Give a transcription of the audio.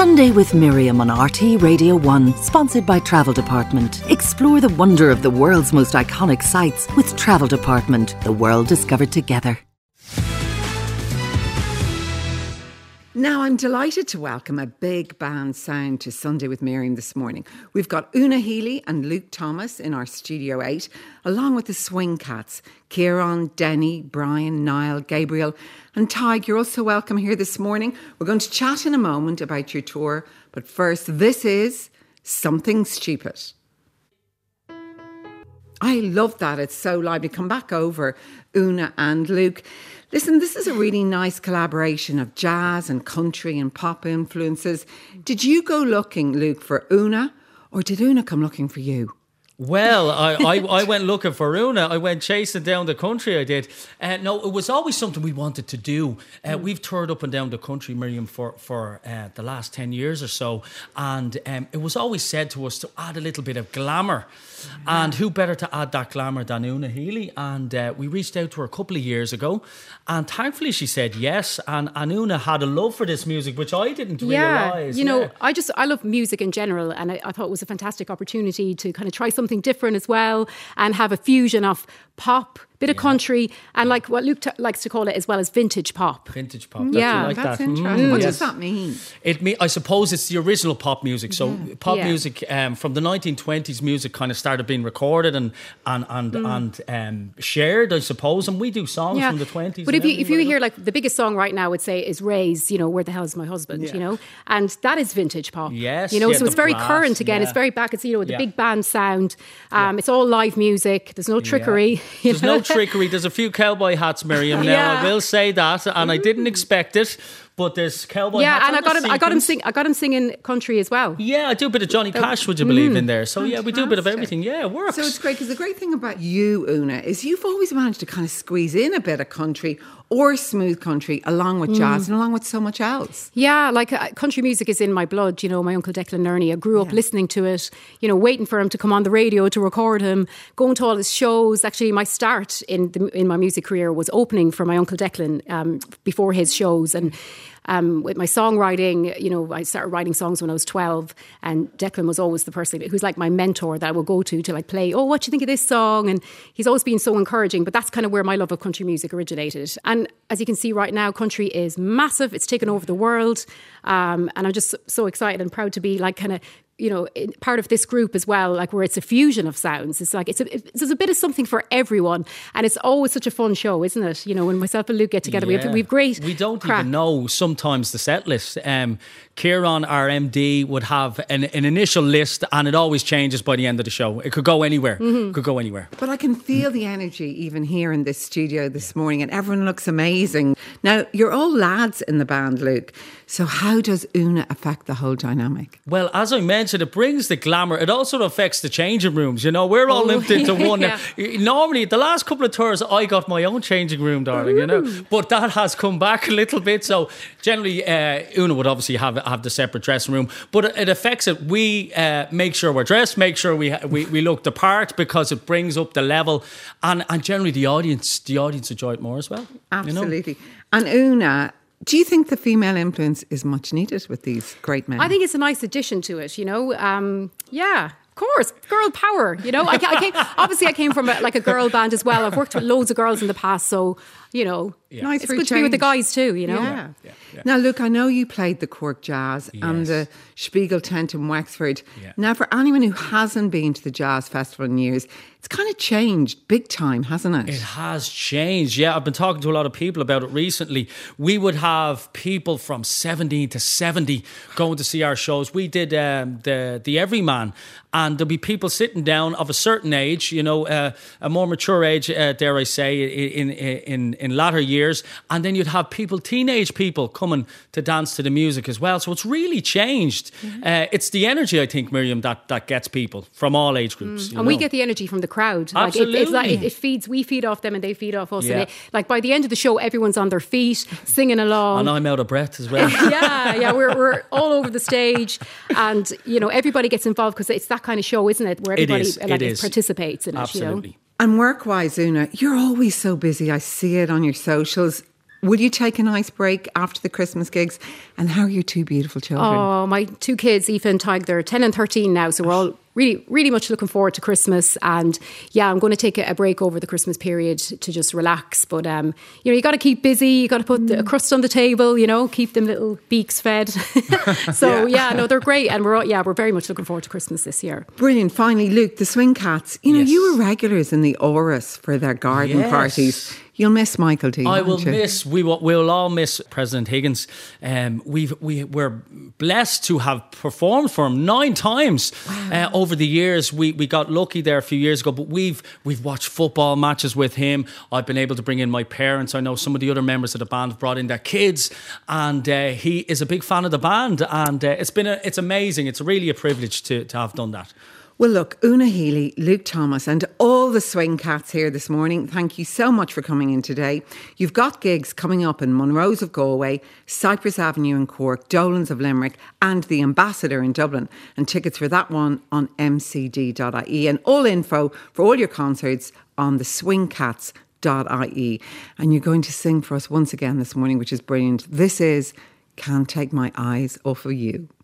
Sunday with Miriam on RT Radio 1, sponsored by Travel Department. Explore the wonder of the world's most iconic sites with Travel Department, the world discovered together. Now, I'm delighted to welcome a big band sound to Sunday with Miriam this morning. We've got Una Healy and Luke Thomas in our Studio 8, along with the Swing Cats, Kieran, Denny, Brian, Niall, Gabriel and Tig. You're also welcome here this morning. We're going to chat in a moment about your tour, but first, this is Something Stupid. I love that. It's so lively. Come back over, Una and Luke. Listen, this is a really nice collaboration of jazz and country and pop influences. Did you go looking, Luke, for Una, or did Una come looking for you? Well, I went looking for Una. I went chasing down the country, I did. No, it was always something we wanted to do. We've toured up and down the country, Miriam, for the last 10 years or so. And it was always said to us to add a little bit of glamour. And who better to add that glamour than Una Healy? And we reached out to her a couple of years ago. And thankfully she said yes. And Una had a love for this music, which I didn't realise. You know, I love music in general. And I thought it was a fantastic opportunity to kind of try something different as well and have a fusion of pop, bit of country, and like what Luke likes to call it as well as vintage pop. Vintage pop. Yeah, like that's that. interesting. What does that mean? I suppose it's the original pop music. So pop music from the 1920s, music kind of started being recorded and shared, I suppose. And we do songs from the 20s. But if you hear like the biggest song right now, I would say is Ray's, you know, Where the Hell's My Husband, you know, and that is vintage pop. Yes, you know, so it's very brass, current again. It's very back. It's, you know, the big band sound. It's all live music. There's no trickery. There's no trickery. There's a few cowboy hats, Miriam. Now I will say that, and I didn't expect it. But there's cowboy hats. Yeah, and I got him singing country as well. Yeah, I do a bit of Johnny Cash, would you believe, in there. So we do a bit of everything. Yeah, it works. So it's great, because the great thing about you, Una, is you've always managed to kind of squeeze in a bit of country or smooth country along with jazz and along with so much else. Yeah, like country music is in my blood. You know, my uncle Declan Nerney, I grew up listening to it, you know, waiting for him to come on the radio to record him, going to all his shows. Actually, my start in my music career was opening for my uncle Declan before his shows. And with my songwriting, you know, I started writing songs when I was 12, and Declan was always the person who's like my mentor that I would go to like play, oh, what do you think of this song? And he's always been so encouraging, but that's kind of where my love of country music originated. And as you can see right now, country is massive. It's taken over the world. And I'm just so excited and proud to be like kind of, you know, part of this group as well, like where it's a fusion of sounds. It's like, it's a bit of something for everyone. And it's always such a fun show, isn't it? You know, when myself and Luke get together, we have great We don't crack. even know sometimes the set list. Kieran, our MD, would have an initial list, and it always changes by the end of the show. It could go anywhere. Could go anywhere. But I can feel the energy even here in this studio this morning, and everyone looks amazing. Now, you're all lads in the band, Luke. So how does Una affect the whole dynamic? Well, as I mentioned, it brings the glamour. It also affects the changing rooms. You know, we're all linked into one. Yeah. Normally, the last couple of tours, I got my own changing room, darling, you know. But that has come back a little bit. So generally, Una would obviously have the separate dressing room. But it affects it. We make sure we're dressed, make sure we look the part, because it brings up the level. And generally, the audience enjoy it more as well. Absolutely. You know? And Una, do you think the female influence is much needed with these great men? I think it's a nice addition to it, you know. Yeah, of course, girl power, you know. I came from a girl band as well. I've worked with loads of girls in the past, so, you know, nice it's good to be with the guys too, you know. Yeah. Now, look, I know you played the Cork Jazz and the Spiegel Tent in Wexford. Yeah. Now, for anyone who hasn't been to the Jazz Festival in years, it's kind of changed big time, hasn't it? It has changed, yeah. I've been talking to a lot of people about it recently. We would have people from 17 to 70 going to see our shows. We did the Everyman, and there'll be people sitting down of a certain age, you know, a more mature age, dare I say, in latter years. And then you'd have people, teenage people, coming to dance to the music as well. So it's really changed. It's the energy, I think, Miriam, that gets people from all age groups. And we get the energy from the crowd. Absolutely. It's like we feed off them and they feed off us. Yeah. And like by the end of the show, everyone's on their feet, singing along. And I'm out of breath as well. yeah, we're all over the stage, and you know everybody gets involved because it's that kind of show, isn't it? Where everybody participates in it. Absolutely. You know? And work-wise, Una, you're always so busy. I see it on your socials. Will you take a nice break after the Christmas gigs? And how are your two beautiful children? Oh, my two kids, Aoife and Tig, they're 10 and 13 now. So we're all really much looking forward to Christmas. And yeah, I'm going to take a break over the Christmas period to just relax. But, you got to keep busy. You got to put a crust on the table, keep them little beaks fed. So they're great. And we're very much looking forward to Christmas this year. Brilliant. Finally, Luke, the Swing Cats. You were regulars in the Auras for their garden parties. You'll miss Michael D. We'll all miss President Higgins. We're blessed to have performed for him 9 times over the years. We got lucky there a few years ago, but we've watched football matches with him. I've been able to bring in my parents. I know some of the other members of the band have brought in their kids, and he is a big fan of the band. And it's amazing. It's really a privilege to have done that. Well, look, Una Healy, Luke Thomas and all the Swing Cats here this morning, thank you so much for coming in today. You've got gigs coming up in Monroe's of Galway, Cypress Avenue in Cork, Dolan's of Limerick and the Ambassador in Dublin. And tickets for that one on mcd.ie. And all info for all your concerts on the swingcats.ie. And you're going to sing for us once again this morning, which is brilliant. This is Can't Take My Eyes Off of You.